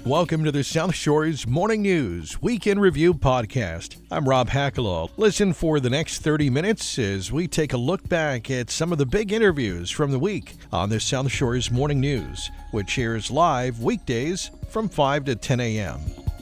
Welcome to the South Shore's Morning News Weekend Review Podcast. I'm Rob Hackalo. Listen for the next 30 minutes as we take a look back at some of the big interviews from the week on the South Shore's Morning News, which airs live weekdays from 5 to 10 a.m.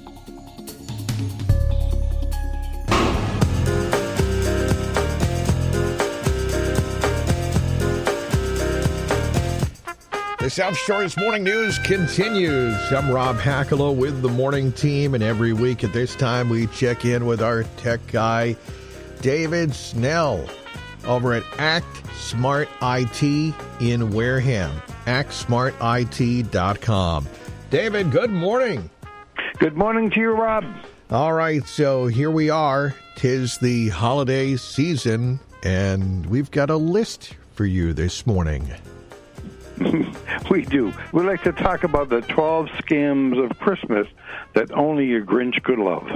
The South Shore's Morning News continues. I'm Rob Hackalo with the morning team, and every week at this time we check in with our tech guy, David Snell, over at Act Smart IT in Wareham, actsmartit.com. David, good morning. Good morning to you, Rob. All right, so here we are. 'Tis the holiday season, and we've got a list for you this morning. We do. We like to talk about the 12 scams of Christmas that only a Grinch could love.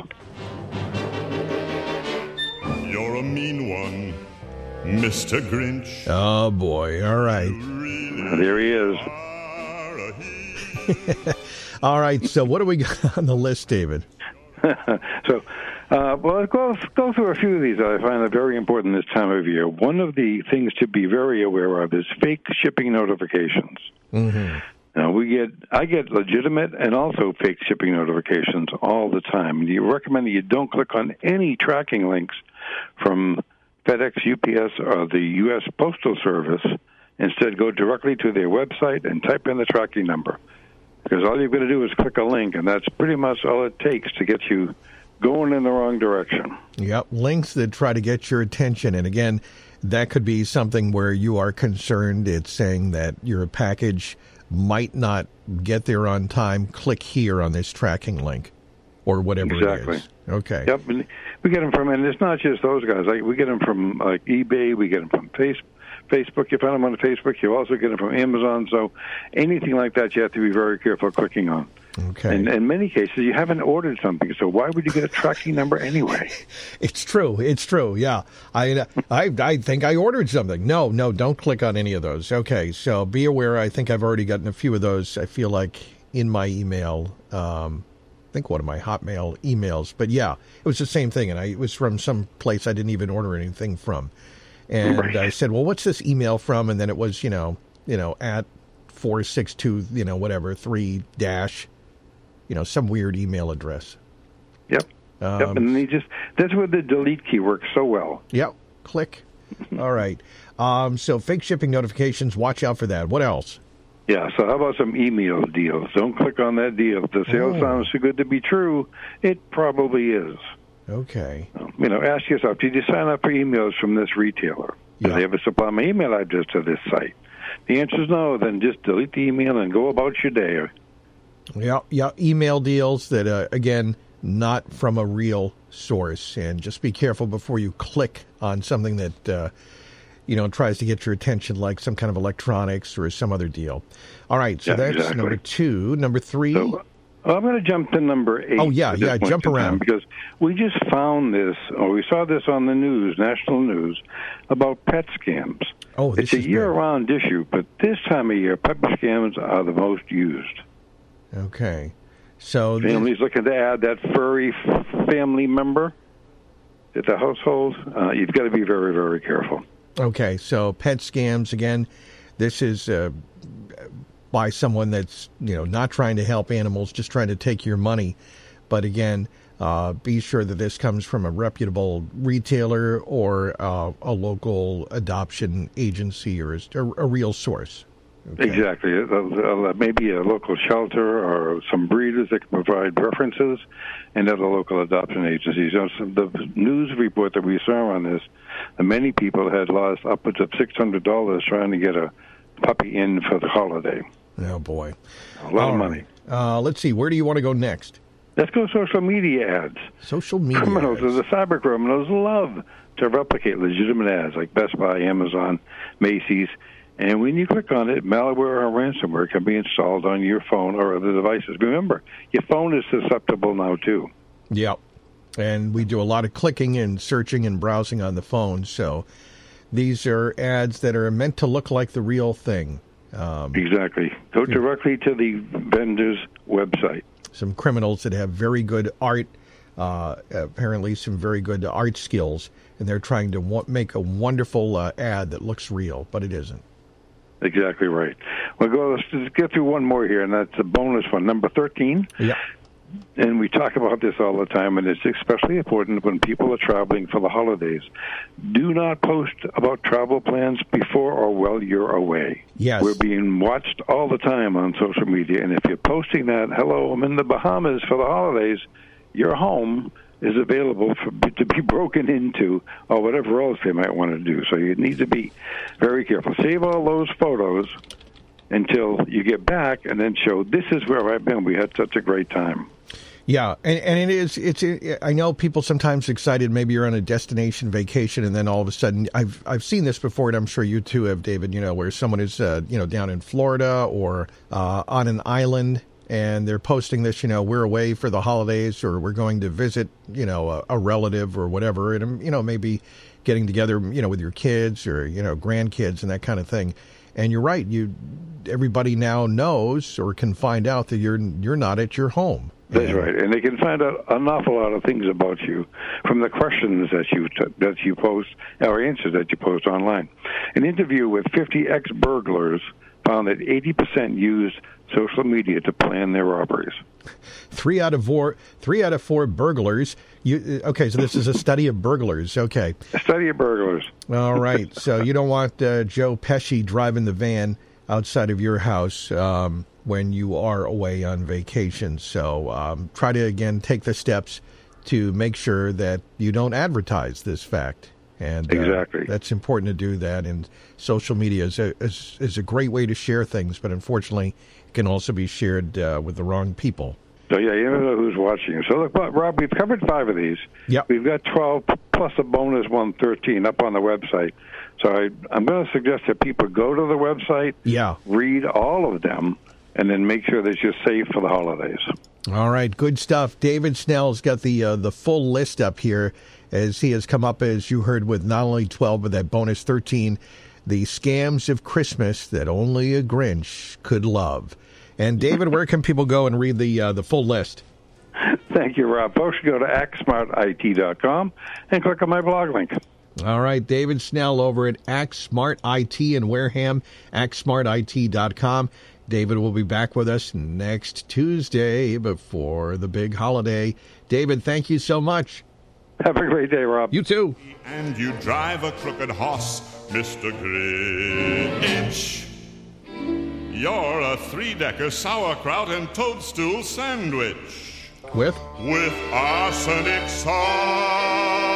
You're a mean one, Mr. Grinch. Oh, boy. All right. There he is. All right. So what do we got on the list, David? Well, go through a few of these that I find are very important this time of year. One of the things to be very aware of is fake shipping notifications. Mm-hmm. Now, I get legitimate and also fake shipping notifications all the time. You recommend that you don't click on any tracking links from FedEx, UPS, or the U.S. Postal Service. Instead, go directly to their website and type in the tracking number. Because all you're going to do is click a link, and that's pretty much all it takes to get you going in the wrong direction. Yep, links that try to get your attention. And again, that could be something where you are concerned. It's saying that your package might not get there on time. Click here on this tracking link or whatever Exactly. it is. Okay. Yep, and we get them from, and it's not just those guys. We get them from like eBay. We get them from Facebook. You find them on Facebook. You also get them from Amazon. So anything like that, you have to be very careful clicking on. Okay. And in many cases, you haven't ordered something, so why would you get a tracking number anyway? It's true. Yeah. I think I ordered something. No, don't click on any of those. Okay. So be aware. I think I've already gotten a few of those. I feel like in my email, I think one of my Hotmail emails, but yeah, it was the same thing. And it was from some place I didn't even order anything from. And Right. I said, well, what's this email from? And then it was, at 462, whatever, 3 dash, some weird email address. Yep. And that's where the delete key works so well. Yep. Click. All right. So fake shipping notifications, watch out for that. What else? Yeah, so how about some email deals? Don't click on that deal. If the sale sounds too good to be true, it probably is. Okay. Ask yourself, did you sign up for emails from this retailer? Do they ever supply my email address to this site? The answer is no. Then just delete the email and go about your day. Yeah. Email deals that, again, not from a real source. And just be careful before you click on something that, tries to get your attention, like some kind of electronics or some other deal. All right. So that's exactly. number 2. Number 3. So, I'm going to jump to number 8. Oh, yeah, jump around. Because we just found this, or we saw this on the news, national news, about pet scams. Oh, this it's a year-round issue, but this time of year, pet scams are the most used. Okay. So families looking to add that furry family member to the household, you've got to be very, very careful. Okay, so pet scams, again, this is by someone that's, not trying to help animals, just trying to take your money. But again, be sure that this comes from a reputable retailer or a local adoption agency or a real source. Okay. Exactly. Maybe a local shelter or some breeders that can provide references and other local adoption agencies. The news report that we saw on this, many people had lost upwards of $600 trying to get a puppy in for the holiday. Oh, boy. A lot of money. Let's see. Where do you want to go next? Let's go social media ads. Social media criminals, ads. The cyber criminals love to replicate legitimate ads like Best Buy, Amazon, Macy's. And when you click on it, malware or ransomware can be installed on your phone or other devices. Remember, your phone is susceptible now, too. Yep. And we do a lot of clicking and searching and browsing on the phone. So these are ads that are meant to look like the real thing. Exactly. Go directly to the vendor's website. some criminals that have very good art, apparently some very good art skills, and they're trying to make a wonderful ad that looks real, but it isn't. Exactly right. Let's just get through one more here, and that's a bonus one, number 13. Yeah. And we talk about this all the time, and it's especially important when people are traveling for the holidays. Do not post about travel plans before or while you're away. Yes. We're being watched all the time on social media, and if you're posting that, hello, I'm in the Bahamas for the holidays, your home is available to be broken into or whatever else they might want to do. So you need to be very careful. Save all those photos until you get back and then show, this is where I've been. We had such a great time. Yeah, and I know people sometimes excited, maybe you're on a destination vacation and then all of a sudden, I've seen this before, and I'm sure you too have, David, where someone is, down in Florida or on an island, and they're posting this, we're away for the holidays, or we're going to visit, a relative or whatever, and, maybe getting together, with your kids or, grandkids and that kind of thing. And you're right, everybody now knows or can find out that you're not at your home. That's right, and they can find out an awful lot of things about you from the questions that you post or answers that you post online. An interview with 50 ex-burglars found that 80% used social media to plan their robberies. 3 out of 4 burglars. Okay, so this is a study of burglars. Okay, a study of burglars. All right, so you don't want Joe Pesci driving the van outside of your house when you are away on vacation. So try to, again, take the steps to make sure that you don't advertise this fact. And exactly. That's important to do that. And social media is a great way to share things, but unfortunately, it can also be shared with the wrong people. So, yeah, you never know who's watching. So, look, Rob, we've covered 5 of these. Yep. We've got 12 plus a bonus one, 13 up on the website. So I'm going to suggest that people go to the website, read all of them, and then make sure that you're safe for the holidays. All right, good stuff. David Snell's got the full list up here, as he has come up, as you heard, with not only 12, but that bonus 13, the scams of Christmas that only a Grinch could love. And, David, where can people go and read the full list? Thank you, Rob. Folks should go to ActSmartIT.com and click on my blog link. All right, David Snell over at ActSmart IT in Wareham, ActSmartIT.com. David will be back with us next Tuesday before the big holiday. David, thank you so much. Have a great day, Rob. You too. And you drive a crooked horse, Mr. Grinch. You're a 3-decker sauerkraut and toadstool sandwich. With arsenic sauce.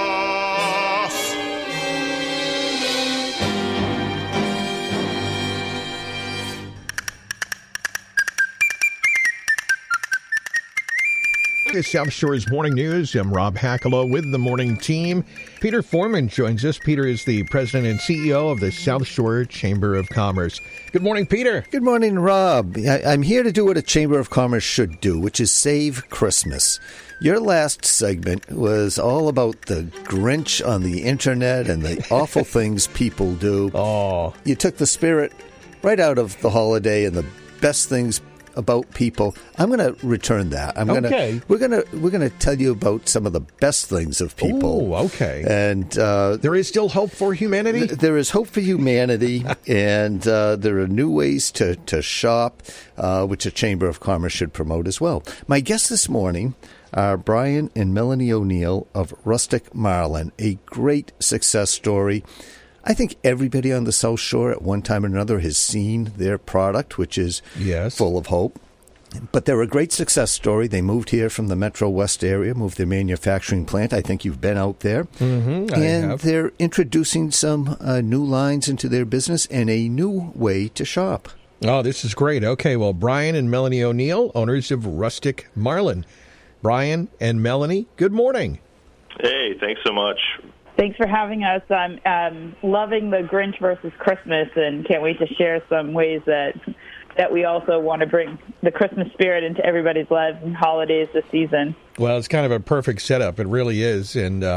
It's South Shore's Morning News. I'm Rob Hackalo with the morning team. Peter Foreman joins us. Peter is the president and CEO of the South Shore Chamber of Commerce. Good morning, Peter. Good morning, Rob. I'm here to do what a Chamber of Commerce should do, which is save Christmas. Your last segment was all about the Grinch on the internet and the awful things people do. Oh. You took the spirit right out of the holiday and the best things about people. I'm going to return that. We're going to tell you about some of the best things of people. Oh, okay. And there is still hope for humanity? There is hope for humanity, and there are new ways to shop, which a Chamber of Commerce should promote as well. My guests this morning are Brian and Melanie O'Neill of Rustic Marlin, a great success story. I think everybody on the South Shore at one time or another has seen their product, which is full of hope. But they're a great success story. They moved here from the Metro West area, moved their manufacturing plant. I think you've been out there. Mm-hmm, and they're introducing some new lines into their business and a new way to shop. Oh, this is great. Okay, well, Brian and Melanie O'Neill, owners of Rustic Marlin. Brian and Melanie, good morning. Hey, thanks so much. Thanks for having us. I'm loving the Grinch versus Christmas and can't wait to share some ways that that we also want to bring the Christmas spirit into everybody's lives and holidays this season. Well, it's kind of a perfect setup. It really is.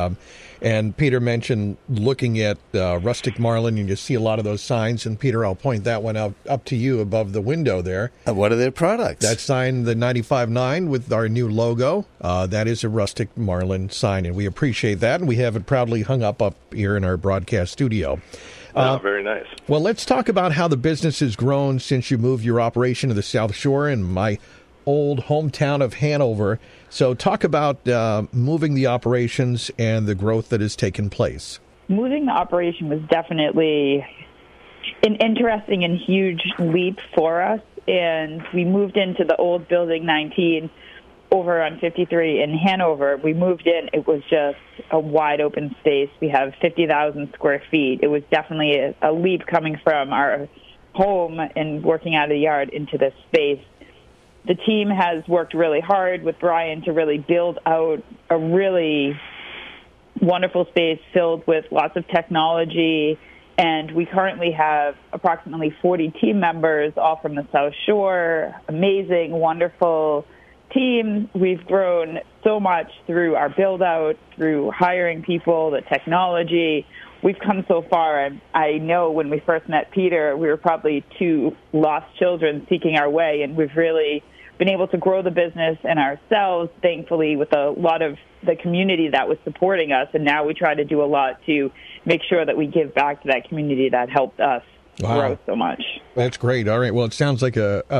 And Peter mentioned looking at Rustic Marlin, and you see a lot of those signs. And, Peter, I'll point that one up to you above the window there. What are their products? That sign, the 95.9 with our new logo, that is a Rustic Marlin sign, and we appreciate that. And we have it proudly hung up here in our broadcast studio. Very nice. Well, let's talk about how the business has grown since you moved your operation to the South Shore in my old hometown of Hanover. So talk about moving the operations and the growth that has taken place. Moving the operation was definitely an interesting and huge leap for us, and we moved into the old Building 19 over on 53 in Hanover. We moved in. It was just a wide open space. We have 50,000 square feet. It was definitely a leap coming from our home and working out of the yard into this space. The team has worked really hard with Brian to really build out a really wonderful space filled with lots of technology, and we currently have approximately 40 team members, all from the South Shore. Amazing, wonderful team. We've grown so much through our build-out, through hiring people, the technology. We've come so far. I know when we first met Peter, we were probably two lost children seeking our way, and we've really been able to grow the business and ourselves, thankfully, with a lot of the community that was supporting us. And now we try to do a lot to make sure that we give back to that community that helped us grow so much. That's great. All right. Well, it sounds like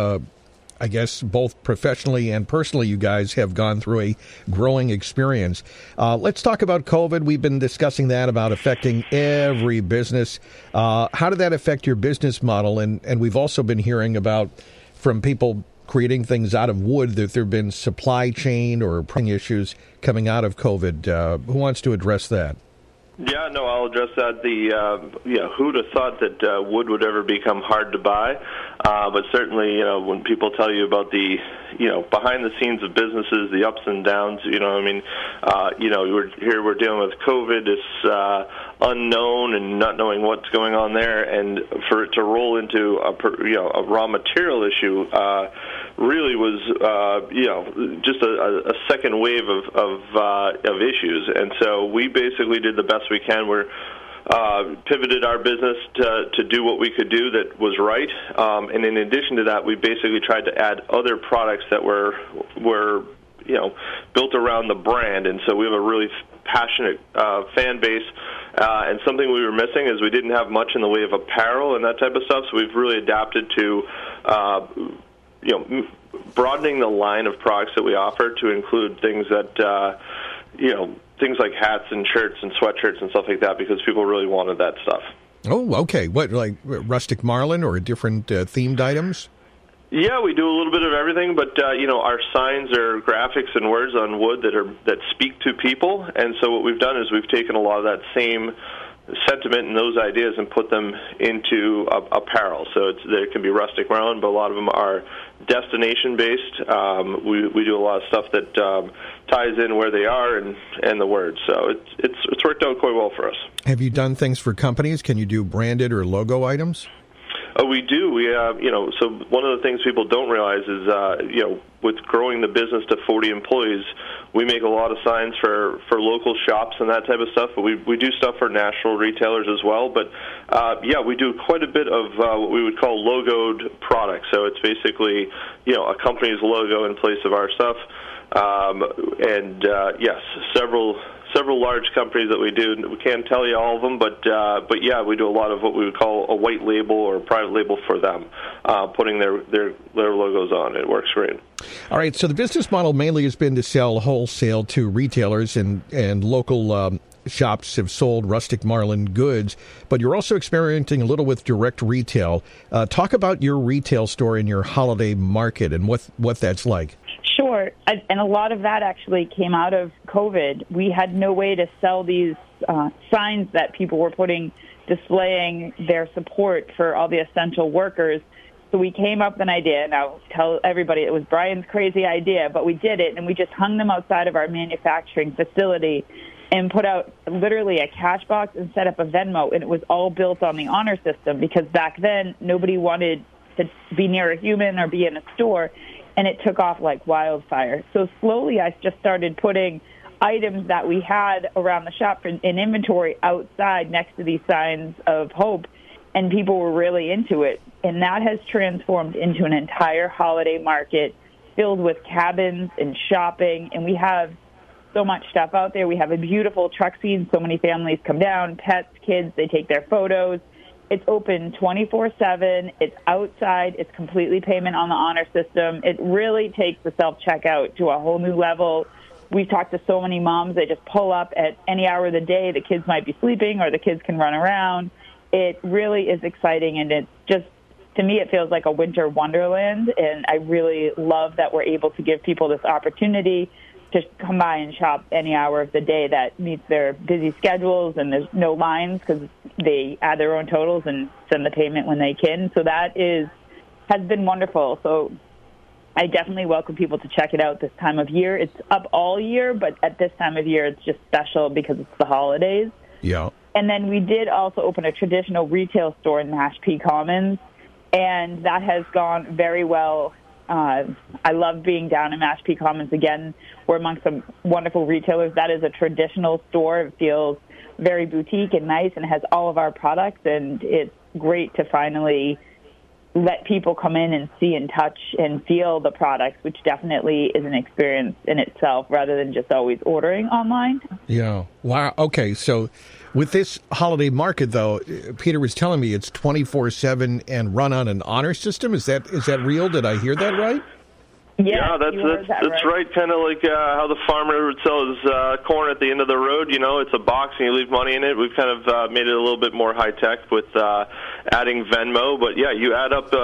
I guess both professionally and personally, you guys have gone through a growing experience. Let's talk about COVID. We've been discussing that about affecting every business. How did that affect your business model? And we've also been hearing about from people creating things out of wood that there have been supply chain or issues coming out of COVID. Who wants to address that? Yeah, no, I'll address that. Who'd have thought that wood would ever become hard to buy? But certainly, when people tell you about the, behind the scenes of businesses, the ups and downs, we're dealing with COVID, this unknown and not knowing what's going on there, and for it to roll into a raw material issue really was, just a second wave of issues. And so we basically did the best we can. We're pivoted our business to do what we could do that was right. And in addition to that, we basically tried to add other products that were built around the brand. And so we have a really passionate fan base. And something we were missing is we didn't have much in the way of apparel and that type of stuff. So we've really adapted to, broadening the line of products that we offer to include things that, things like hats and shirts and sweatshirts and stuff like that, because people really wanted that stuff. Oh, okay. What, like Rustic Marlin or different themed items? Yeah, we do a little bit of everything, but our signs are graphics and words on wood that speak to people. And so what we've done is we've taken a lot of that same sentiment and those ideas and put them into apparel. So there can be Rustic Marlin, but a lot of them are destination-based. We do a lot of stuff that ties in where they are and the words. So it's worked out quite well for us. Have you done things for companies? Can you do branded or logo items? We do. We so one of the things people don't realize is, with growing the business to 40 employees, we make a lot of signs for local shops and that type of stuff, but we do stuff for national retailers as well. But, we do quite a bit of what we would call logoed products. So it's basically, a company's logo in place of our stuff. Yes, several large companies that we do. We can't tell you all of them, but yeah, we do a lot of what we would call a white label or a private label for them, putting their logos on. It works great. All right, so the business model mainly has been to sell wholesale to retailers, and local shops have sold Rustic Marlin goods, but you're also experimenting a little with direct retail. Talk about your retail store in your holiday market and what that's like. Sure, and a lot of that actually came out of COVID. We had no way to sell these signs that people were displaying their support for all the essential workers. So we came up with an idea, and I'll tell everybody it was Brian's crazy idea, but we did it, and we just hung them outside of our manufacturing facility and put out literally a cash box and set up a Venmo, and it was all built on the honor system, because back then nobody wanted to be near a human or be in a store, and it took off like wildfire. So slowly I just started putting items that we had around the shop in inventory outside next to these signs of hope, and people were really into it. And that has transformed into an entire holiday market filled with cabins and shopping, and we have so much stuff out there. We have a beautiful truck scene. So many families come down, pets, kids, they take their photos. It's open 24/7. It's outside. It's completely payment on the honor system. It really takes the self-checkout to a whole new level. We've talked to so many moms. They just pull up at any hour of the day. The kids might be sleeping or the kids can run around. It really is exciting, and it's just, to me, it feels like a winter wonderland, and I really love that we're able to give people this opportunity to come by and shop any hour of the day that meets their busy schedules, and there's no lines because they add their own totals and send the payment when they can. So that has been wonderful. So I definitely welcome people to check it out this time of year. It's up all year, but at this time of year, it's just special because it's the holidays. Yeah. And then we did also open a traditional retail store in Mashpee Commons, and that has gone very well. I love being down in Mashpee Commons again. We're among some wonderful retailers. That is a traditional store. It feels very boutique and nice and has all of our products, and it's great to finally let people come in and see and touch and feel the products, which definitely is an experience in itself rather than just always ordering online. Yeah. Wow. Okay. So with this holiday market, though, Peter was telling me it's 24/7 and run on an honor system. Is that real? Did I hear that right? Yeah, that's right. Kind of like how the farmer would sell his corn at the end of the road. You know, it's a box and you leave money in it. We've kind of made it a little bit more high tech with adding Venmo. But yeah, you add up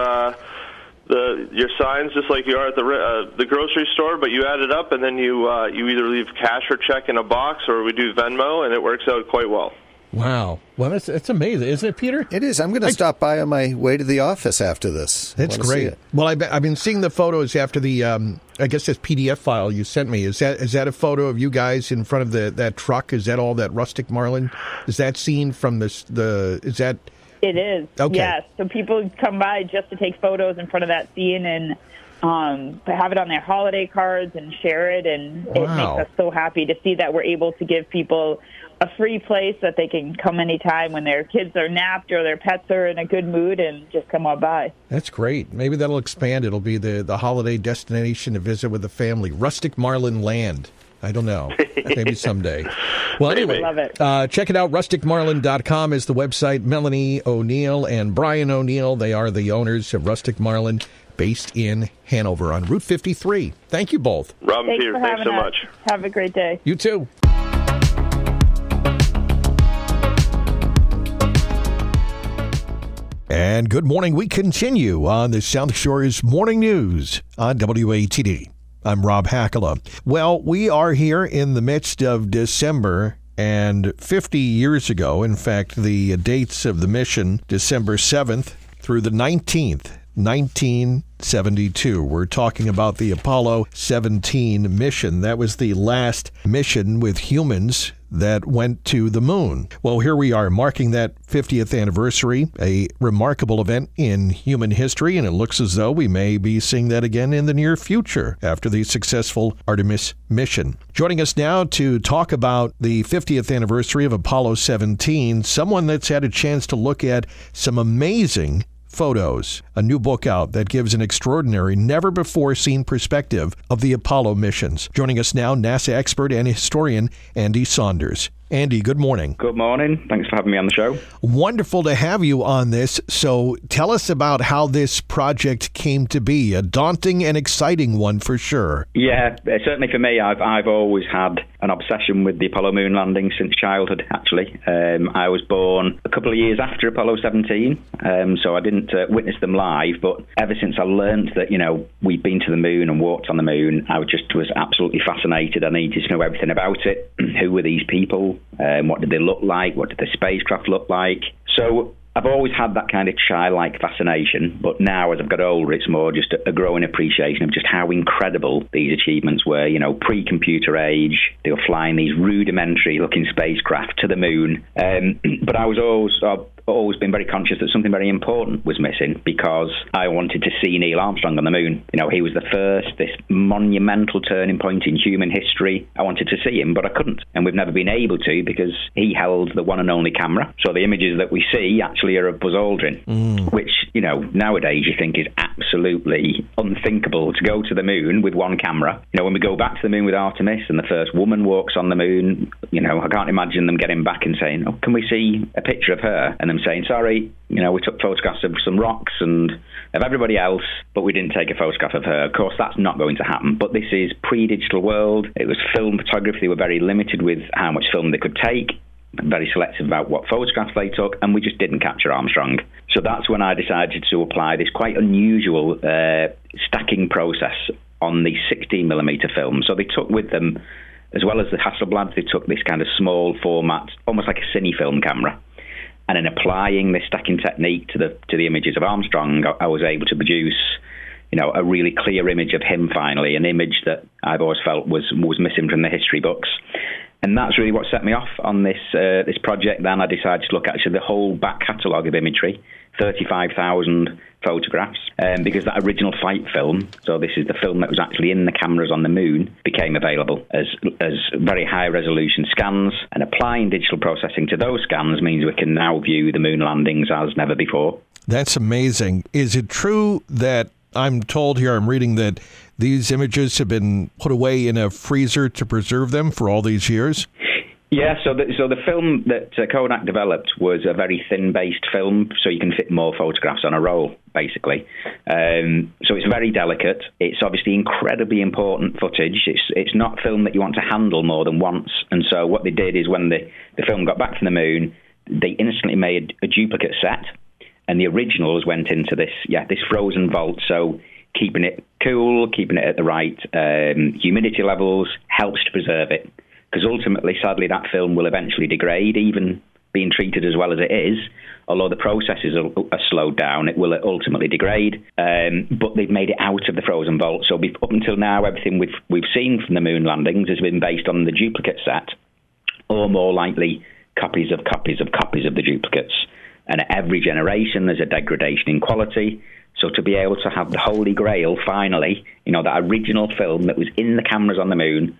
your signs just like you are at the grocery store, but you add it up and then you either leave cash or check in a box, or we do Venmo, and it works out quite well. Wow. Well, that's amazing, isn't it, Peter? It is. I'm going to stop by on my way to the office after this. That's great. Well, I've been seeing the photos after the, I guess this PDF file you sent me. Is that a photo of you guys in front of that truck? Is that all that rustic marlin? Is that seen from is that? It is. Okay. Yes. So people come by just to take photos in front of that scene and have it on their holiday cards and share it. And It makes us so happy to see that we're able to give people a free place that they can come anytime when their kids are napped or their pets are in a good mood and just come on by. That's great. Maybe that'll expand. It'll be the holiday destination to visit with the family. Rustic Marlin Land. I don't know. Maybe someday. Well, anyway, love it. Check it out. RusticMarlin.com is the website. Melanie O'Neill and Brian O'Neill, they are the owners of Rustic Marlin, based in Hanover on Route 53. Thank you both. Rob and Peter, thanks so much. Have a great day. You too. And good morning. We continue on the South Shore's Morning News on WATD. I'm Rob Hackala. Well, we are here in the midst of December, and 50 years ago, in fact, the dates of the mission, December 7th through the 19th, 1972. We're talking about the Apollo 17 mission. That was the last mission with humans that went to the moon. Well, here we are marking that 50th anniversary, a remarkable event in human history, and it looks as though we may be seeing that again in the near future after the successful Artemis mission. Joining us now to talk about the 50th anniversary of Apollo 17, someone that's had a chance to look at some amazing photos, a new book out that gives an extraordinary, never-before-seen perspective of the Apollo missions. Joining us now, NASA expert and historian Andy Saunders. Andy, good morning. Good morning. Thanks for having me on the show. Wonderful to have you on this. So tell us about how this project came to be. A daunting and exciting one for sure. Yeah, certainly for me, I've always had an obsession with the Apollo moon landing since childhood, actually. I was born a couple of years after Apollo 17, so I didn't witness them live, but ever since I learned that, we'd been to the moon and walked on the moon, I just was absolutely fascinated. I needed to know everything about it. Who were these people? What did they look like? What did the spacecraft look like? So I've always had that kind of childlike fascination, but now as I've got older, it's more just a growing appreciation of just how incredible these achievements were. Pre-computer age, they were flying these rudimentary-looking spacecraft to the moon. But I was always been very conscious that something very important was missing, because I wanted to see Neil Armstrong on the moon. You know, he was the first, this monumental turning point in human history. I wanted to see him, but I couldn't. And we've never been able to, because he held the one and only camera. So the images that we see actually are of Buzz Aldrin, which, you know, nowadays you think is absolutely unthinkable to go to the moon with one camera. You know, when we go back to the moon with Artemis and the first woman walks on the moon, you know, I can't imagine them getting back and saying, oh, can we see a picture of her? And them saying, sorry, you know, we took photographs of some rocks and of everybody else, but we didn't take a photograph of her. Of course, that's not going to happen. But this is pre-digital world. It was film photography. They were very limited with how much film they could take, very selective about what photographs they took, and we just didn't capture Armstrong. So that's when I decided to apply this quite unusual stacking process on the 16mm film. So they took with them, as well as the Hasselblad, they took this kind of small format, almost like a cine film camera. And in applying this stacking technique to the images of Armstrong, I was able to produce, you know, a really clear image of him finally, an image that I've always felt was missing from the history books. And that's really what set me off on this project. Then I decided to look at actually the whole back catalogue of imagery, 35,000 photographs, because that original flight film, so this is the film that was actually in the cameras on the moon, became available as very high resolution scans, and applying digital processing to those scans means we can now view the moon landings as never before. That's amazing. Is it true that I'm told here, I'm reading that these images have been put away in a freezer to preserve them for all these years? Yeah, so the film that Kodak developed was a very thin-based film, so you can fit more photographs on a roll, basically. So it's very delicate. It's obviously incredibly important footage. It's not film that you want to handle more than once. And so what they did is when the film got back from the moon, they instantly made a duplicate set, and the originals went into this frozen vault. So keeping it cool, keeping it at the right humidity levels helps to preserve it. Because ultimately, sadly, that film will eventually degrade, even being treated as well as it is. Although the processes are slowed down, it will ultimately degrade. But they've made it out of the frozen vault. So up until now, everything we've seen from the moon landings has been based on the duplicate set, or more likely copies of the duplicates. And at every generation, there's a degradation in quality. So to be able to have the Holy Grail, finally, you know, that original film that was in the cameras on the moon,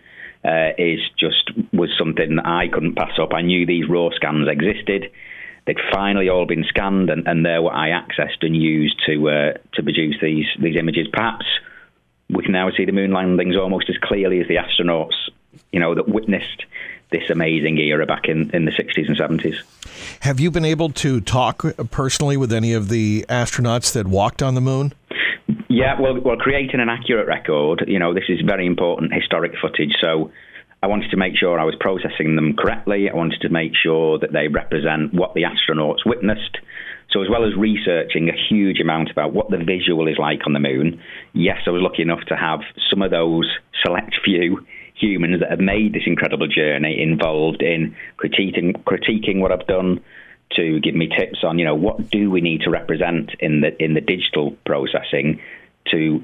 was something that I couldn't pass up. I knew these raw scans existed. They'd finally all been scanned, and they're what I accessed and used to produce these images. Perhaps we can now see the moon landings almost as clearly as the astronauts, you know, that witnessed this amazing era back in the 60s and 70s. Have you been able to talk personally with any of the astronauts that walked on the moon? Yeah, well, creating an accurate record, you know, this is very important historic footage, so I wanted to make sure I was processing them correctly. I wanted to make sure that they represent what the astronauts witnessed. So as well as researching a huge amount about what the visual is like on the moon, yes, I was lucky enough to have some of those select few humans that have made this incredible journey involved in critiquing what I've done, to give me tips on, you know, what do we need to represent in the digital processing to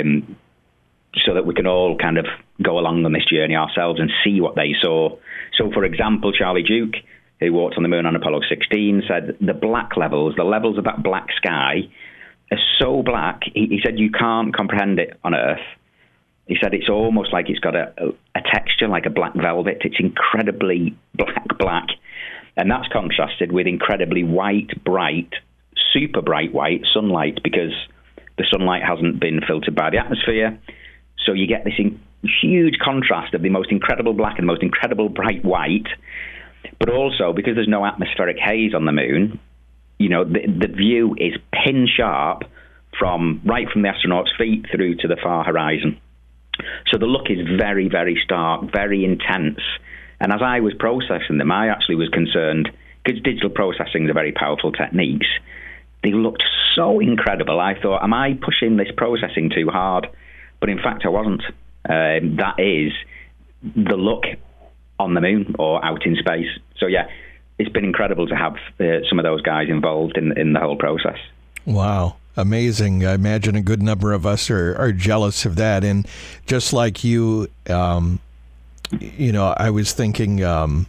so that we can all kind of go along on this journey ourselves and see what they saw. So, for example, Charlie Duke, who walked on the moon on Apollo 16, said the levels of that black sky are so black, he said you can't comprehend it on Earth. He said it's almost like it's got a texture like a black velvet. It's incredibly black. And that's contrasted with incredibly bright, super bright white sunlight, because the sunlight hasn't been filtered by the atmosphere. So you get this huge contrast of the most incredible black and the most incredible bright white. But also, because there's no atmospheric haze on the moon, you know, the view is pin sharp right from the astronaut's feet through to the far horizon. So the look is very, very stark, very intense. And as I was processing them, I actually was concerned, because digital processing is a very powerful technique. They looked so incredible. I thought, am I pushing this processing too hard? But in fact, I wasn't. That is the look on the moon or out in space. So yeah, it's been incredible to have some of those guys involved in the whole process. Wow. Amazing. I imagine a good number of us are jealous of that. And just like you, you know, I was thinking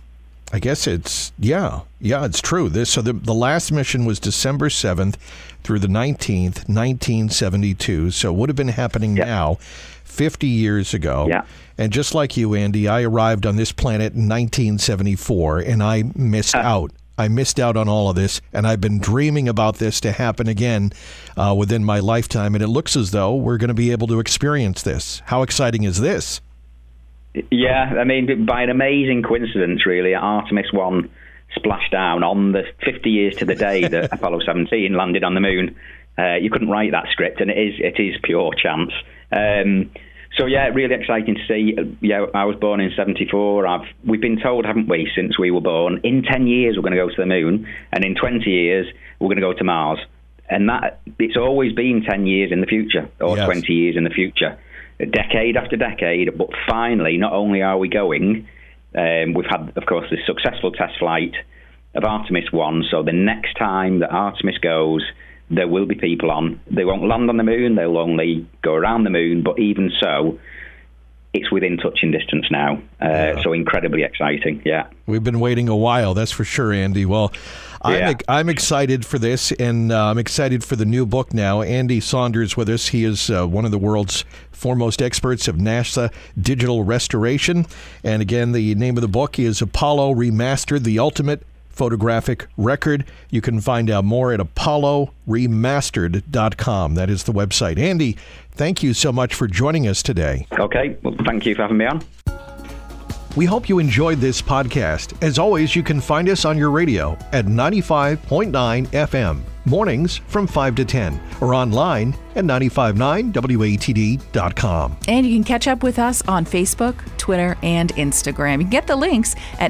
I guess it's it's true. So the last mission was December 7th through the 19th, 1972. So it would have been happening now, 50 years ago. Yeah. And just like you, Andy, I arrived on this planet in 1974, and I missed out. I missed out on all of this, and I've been dreaming about this to happen again within my lifetime, and it looks as though we're going to be able to experience this. How exciting is this? Yeah, I mean, by an amazing coincidence, really, Artemis 1 splashed down on the 50 years to the day that Apollo 17 landed on the moon. You couldn't write that script, and it is pure chance. So, yeah, really exciting to see. I was born in 74. We've been told, haven't we, since we were born, in 10 years we're going to go to the moon, and in 20 years we're going to go to Mars. And that it's always been 10 years in the future, or 20 years in the future. Decade after decade, but finally, not only are we going, we've had, of course, this successful test flight of Artemis 1, so the next time that Artemis goes, there will be people on. They won't land on the moon, they'll only go around the moon, but even so, it's within touching distance now. So incredibly exciting, yeah. We've been waiting a while, that's for sure, Andy. Well, I'm excited for this, and I'm excited for the new book now. Andy Saunders with us. He is one of the world's foremost experts of NASA digital restoration. And again, the name of the book is Apollo Remastered, the Ultimate Photographic Record. You can find out more at apolloremastered.com. That is the website. Andy, thank you so much for joining us today. Okay, well, thank you for having me on. We hope you enjoyed this podcast. As always, you can find us on your radio at 95.9 FM, mornings from 5 to 10, or online at 959watd.com. And you can catch up with us on Facebook, Twitter, and Instagram. You can get the links at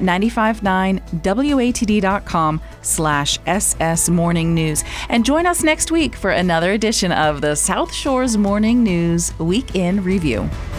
959watd.com/SS Morning News. And join us next week for another edition of the South Shores Morning News Week in Review.